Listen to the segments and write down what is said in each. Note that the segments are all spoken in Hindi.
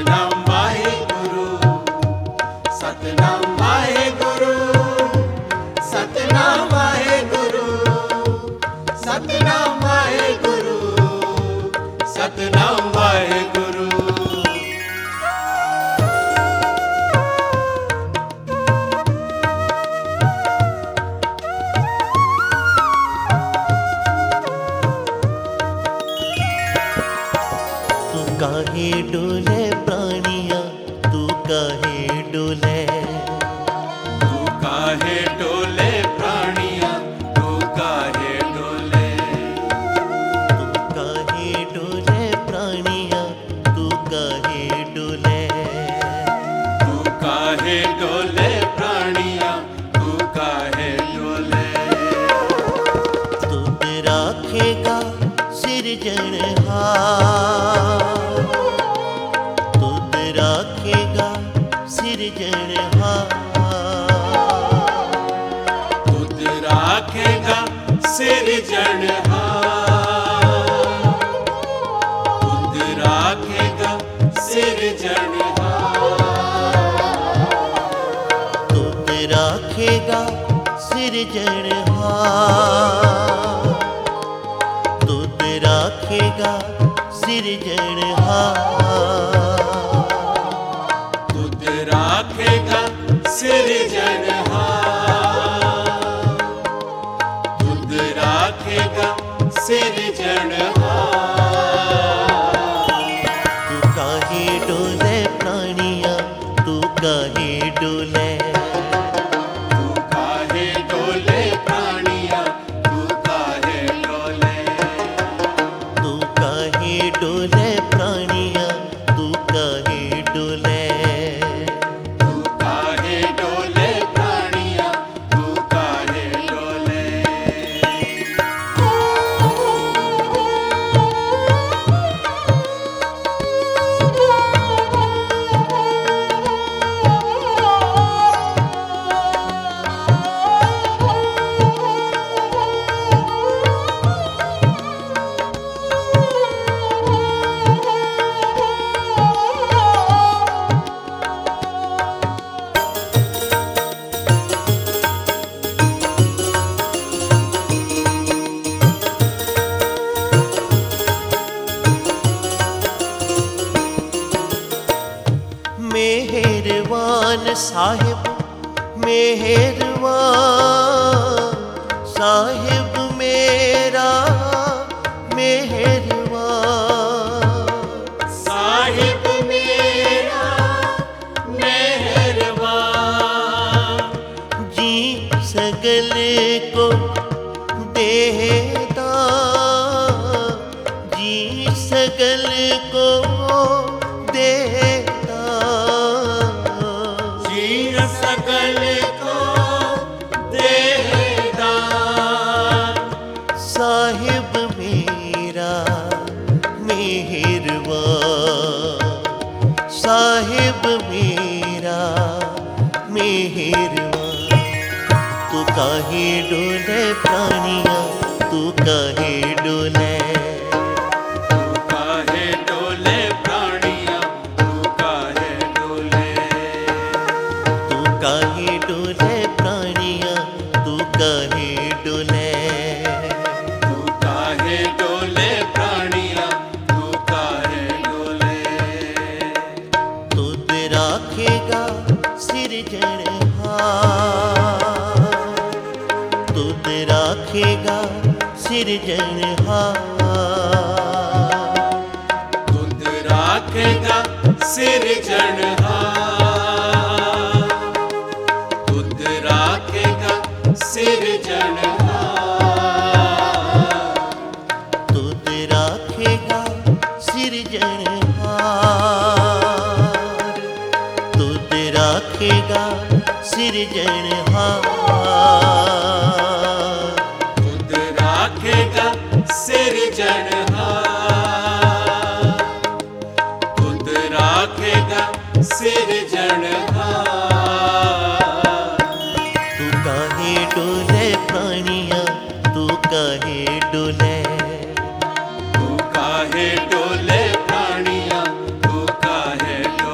सतनाम वाहेगुरु, सतनाम वाहेगुरु, सतनाम वाहेगुरु, सतनाम वाहेगुरु, सतनाम वाहेगुरु। काहे डोले प्राणिया तू काहे डोले, तू काहे डोले प्राणिया, तू काहे डोले, तू काहे डोले प्राणिया तू काहे डोले, तू काहे डोले प्राणिया, तू काहे डोले। तुम राखेगा सिरजनहार, तुम राखेगा सिरजनहार, तुझ राखेगा सिरजनहार, तुझ राखेगा सिरजनहार, तुम राखेगा सिरजनहार, तुम राखेगा सिरजनहार, तुझ राखेगा सिरजनहार, तुझ राखेगा सिरजनहार। तू काहे डोले प्राणिया तू काहे डोले, तू काहे डोले प्राणिया, तू काहे डोले, तू काहे डोले प्राणिया तू काहे डोले, तू काहे डोले प्राणिया, तू काहे डोले। मेहरबान साहिब मेहरबान साहिब मेरा मेहरबान, साहिब मेरा मेहरबान, जी सगल को देता, जी सगल को देता, जी सकल को देदार, साहिब मेरा मेहरबान, साहिब मेरा मेहरबान। तू काहे डोले प्राणिया तू काहे डोले, तू काहे डोले प्राणिया, तू काहे डोले, तू काहे डोले प्राणिया तू काहे डोले, तू काहे डोले प्राणिया, तू काहे डोले। तुद राखेगा सिरजनहार, तुद राखेगा सिरजनहार, तुझ राखेगा सिरजनहार, तुझ राखेगा सिरजनहार, तुद राखेगा सिरजनहार, तुद राखेगा सिरजनहार, तुझ राखेगा सिरजनहार, तुझ राखेगा सिरजनहार। तू काहे डोले प्राणिया तू काहे डोले, तू काहे डोले प्राणिया, तू काहे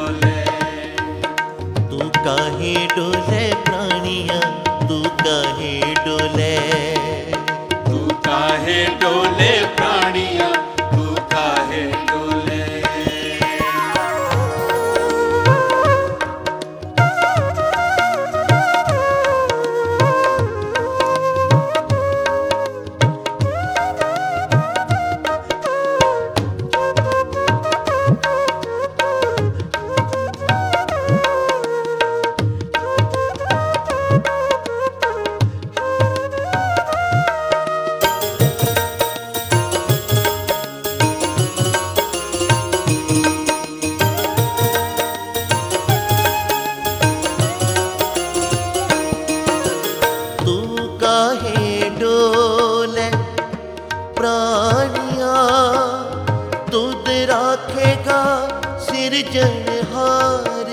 सिरजनहार।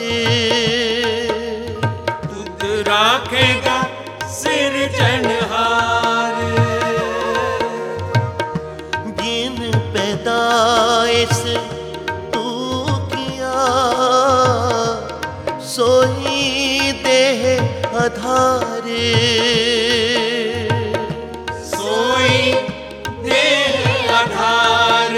तुद राखेगा सिरजनहार। जिन पैदाइश तू किया सोई देह आधार। सोई देह आधार।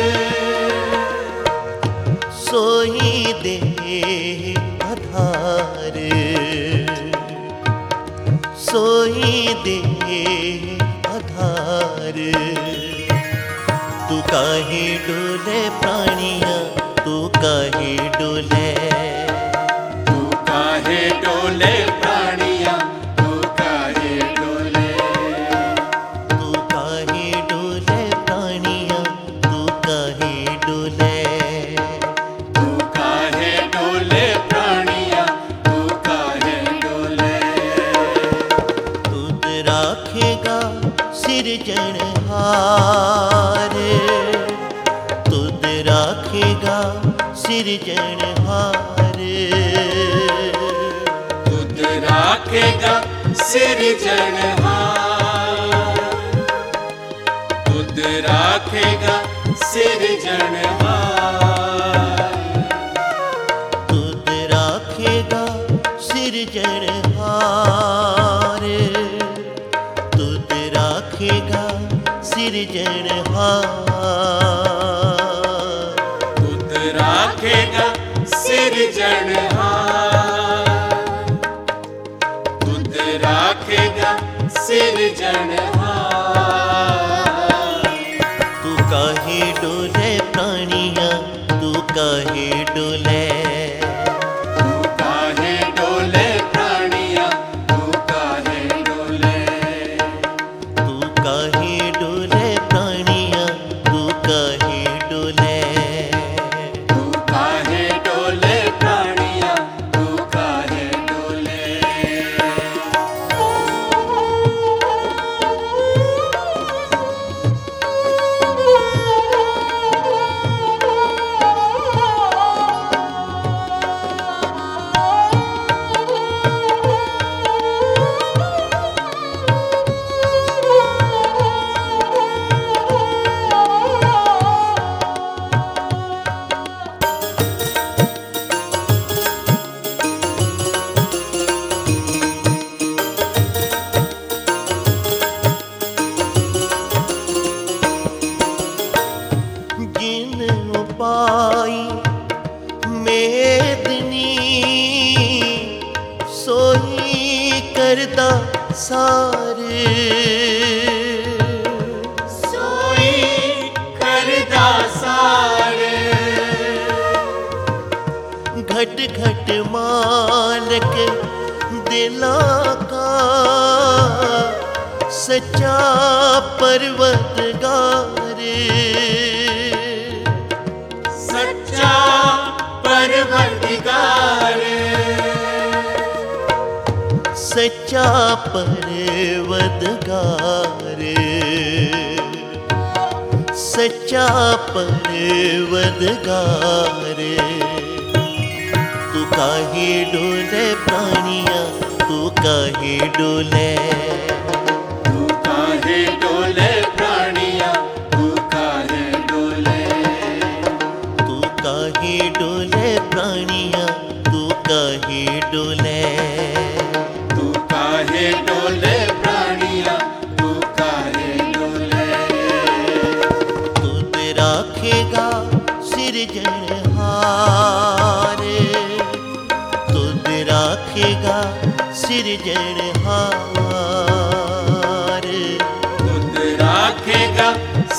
सोई देह आधार। सोई देह आधार। तू काहे डोले प्राणिया, तू काहे डोले। तू काहे डोले प्राणिया, तू काहे डोले। तू काहे डोले प्राणिया, तू काहे डोले। तू काहे डोले प्राणिया, तू काहे डोले। तुद राखेगा सिरजनहार। तुद राखेगा सिरजनहार। तुद राखेगा सिरजनहार। तुद राखेगा सिरजनहार। तुद राखेगा सिरजनहार। तुद राखेगा सिरजनहार। तुद राखेगा सिरजनहार। तुद राखेगा सिरजनहार। तू काहे डोले प्राणिया, तू काहे डोले। तू काहे डोले प्राणिया, तू काहे डोले। तू काहे डोले प्राणिया, तू काहे डोले। तू काहे डोले प्राणिया, तू काहे डोले। जिन उपाई मेदनी सोई करदा सारे। सोई करदा सारे। घट घट मालक दिला का सच्चा परवतगार। सच्चा परवरदिगार। सच्चा परवतगार। सच्चा परवतगार। तू काहे डोले प्राणिया, तू काहे डोले। तू काहे डोले प्राणिया, तू काहे डोले। तू काहे डोले प्राणिया, तू काहे डोले। तू काहे डोले प्राणिया, तू काहे डोले। तुद राखेगा सिरजनहार। तुद राखेगा सिरजनहार। तुद राखेगा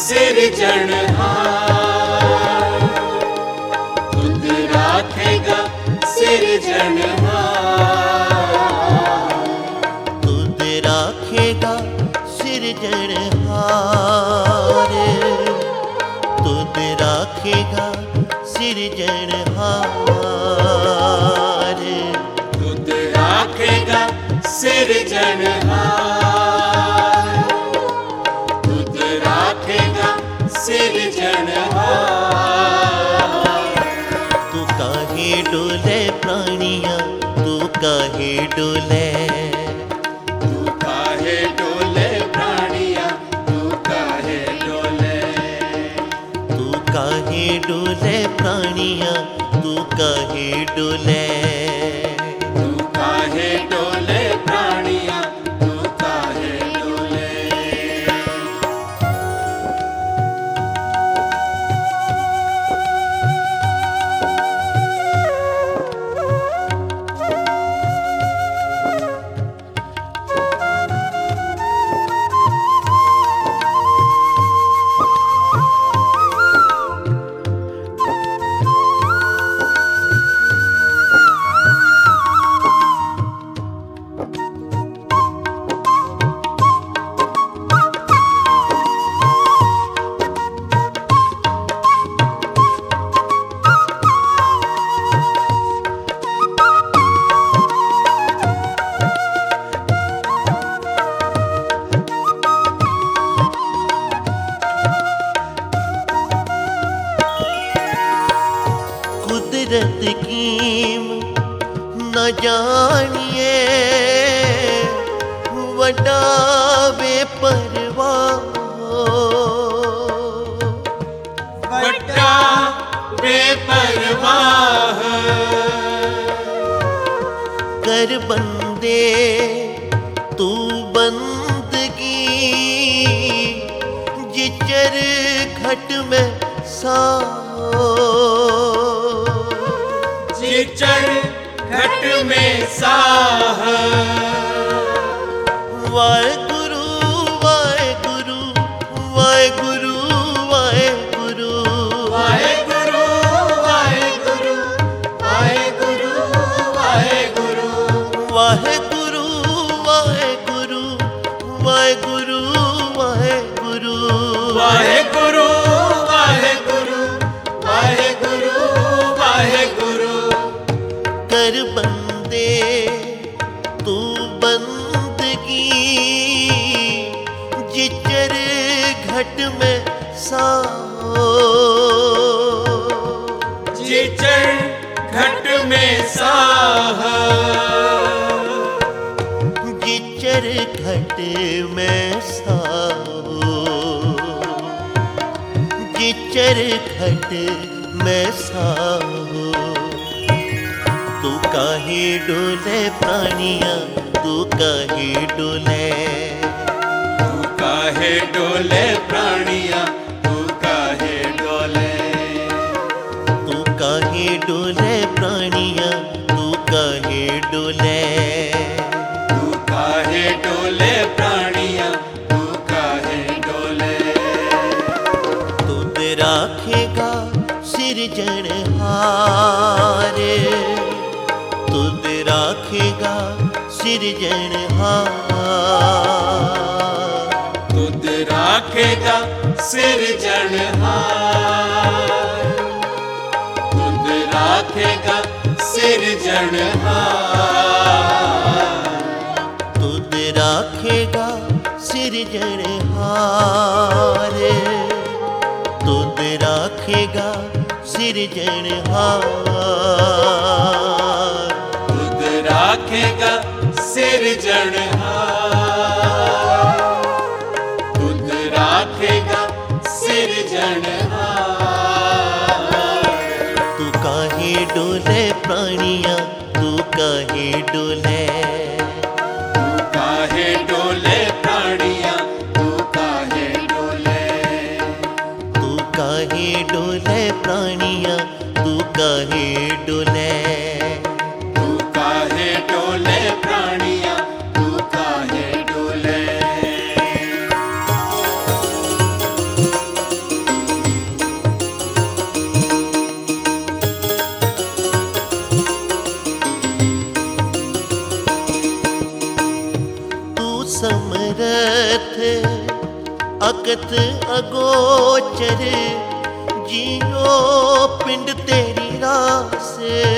सिरजनहार। तुद राखेगा सिरजनहार। तुद राखेगा सिरजनहार। तुद राखेगा सिरजनहार। तुद राखेगा सिरजनहार। तुद राखेगा सिरजनहार। तू काहे डोले प्राणिया तू काहे डोले, तू काहे डोले प्राणिया तू काहे डोले, तू काहे डोले प्राणिया तू काहे डोले, तू काहे डोले प्राणिया तू काहे डोले। कुदरत कीम न जानिए वड्डा बेपरवाह, वड्डा बेपरवाह कर बंदे तू बंदगी जिचर घट में साओ, जिचर घट में साह। वाहेगुरु वाहेगुरु वाहेगुरु वाहेगुरु वाहेगुरु वाहेगुरु वाहेगुरु वाहेगुरु वाहेगुरु वाहेगुरु वाहेगुरु वाहेगुरु वाहेगुरु वाहेगुरु वाहेगुरु वाहेगुरु कर बंदे तू बंदगी जिचर घट में साओ, जिचर घट में साह। जिचर घट में साओ, जिचर घट में साओ। तू काहे डोले प्राणिया तू काहे डोले, तू काहे डोले प्राणिया तू काहे डोले, तू काहे डोले प्राणिया तू काहे डोले, तू काहे डोले प्राणिया तू काहे डोले। तुद राखेगा सिरजनहार, तुद राखेगा सिरजनहार, तुद राखेगा सिरजनहार, तुद राखेगा सिरजनहार, तुद राखेगा सिरजनहार, तुद राखेगा सिरजनहार, तुद राखेगा सिरजनहार, तुद राखेगा सिरजनहार। तू काहे डोले प्राणिया तू काहे डोले, तू काहे डोले प्राणिया तू काहे डोले, तू काहे डोले प्राणिया तू काहे डोले, तू काहे डोले प्राणिया तू काहे डोले। तू समरथ अकत अगोचर जियो पिंड तेरी रास,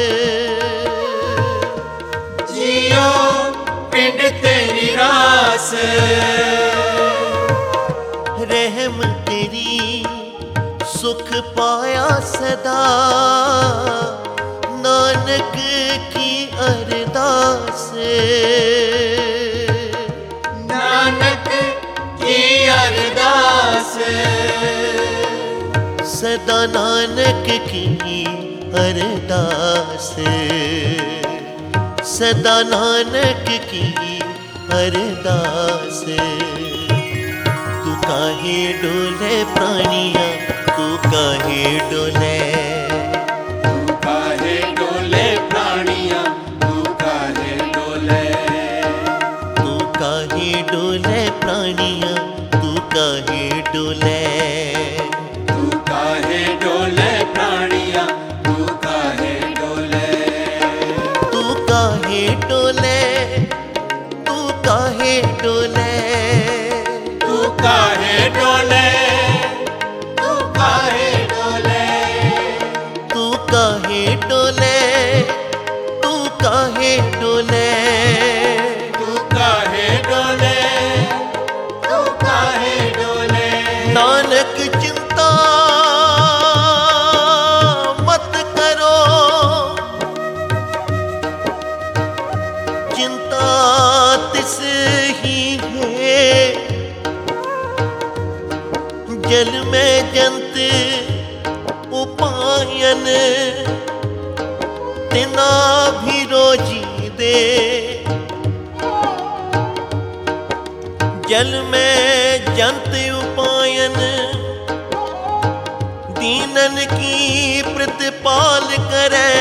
जियो पिंड तेरी रास, रहम तेरी सुख पाया सदा नानक की अरदास, नानक की अरदास, सदा नानक की अरदास, सदा नानक की अरदास। तू काहे डोले प्राणिया, तू काहे डोले, तू काहे डोले प्राणिया, तू काहे डोले, तू काहे डोले प्राणिया, तू काहे डोले, तू काहे डोले प्राणिया, तू काहे डोले, तू काहे डोले, तू काहे डोले, तू काहे डोले, तू काहे डोले, तू काहे डोले, तू काहे डोले, तू काहे डोले, तू काहे डोले। नानक चिंता मत करो, चिंता तिस ही है, जल में जंत उपायन, तिना भी रोजी दे। जल में जंत उपायन, दीनन की प्रतिपाल करे।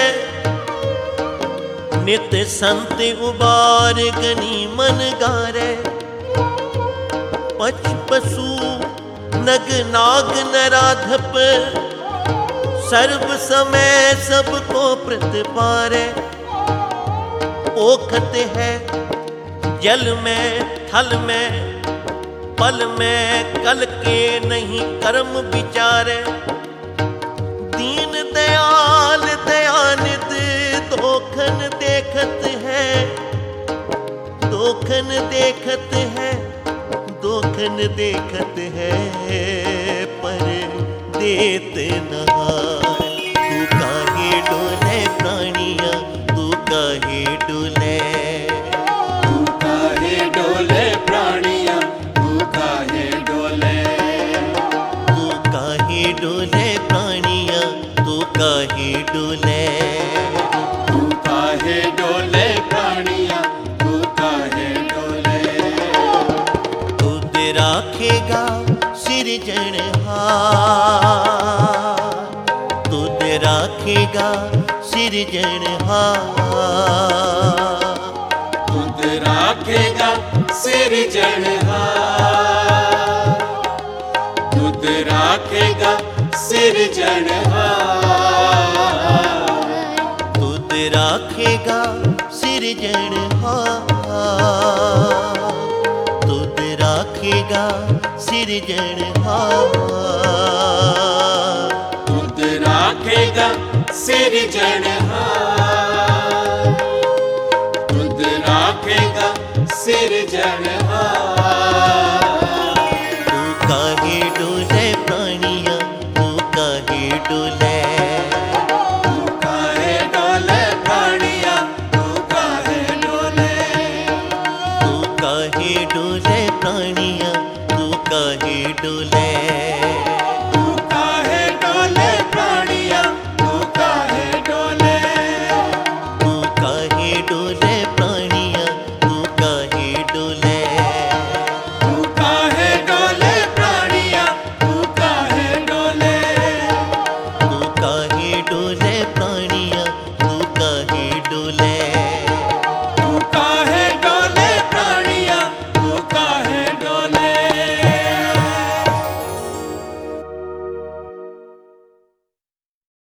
नित संत उबार गनी मन गारे, पच पशु नग नाग नराधप, सर्व समय सबको प्रतिपारे। ओखत है जल में थल में, पल में कल के नहीं कर्म विचारे। दीन दयाल दयानिध दोखन देखत है, दोखन देखत है, दोखन देखत है, पर देत नहार। तू काहे डोले प्राणिया, तू काहे डोले, तू काहे डोले प्राणिया, तू काहे डोले, तू काहे डोले प्राणिया, तू काहे डोले, तू काहे डोले प्राणिया, तू काहे डोले। खुद राखेगा सिरजनहार, खुद राखेगा सिरजनहार, खुद राखेगा सिरजनहार, खुद राखेगा सिरजनहार, खुद राखेगा सिरजनहार, खुद राखेगा सिरजनहार, खुद राखेगा सिरजनहार, खुद राखेगा सिरजनहार।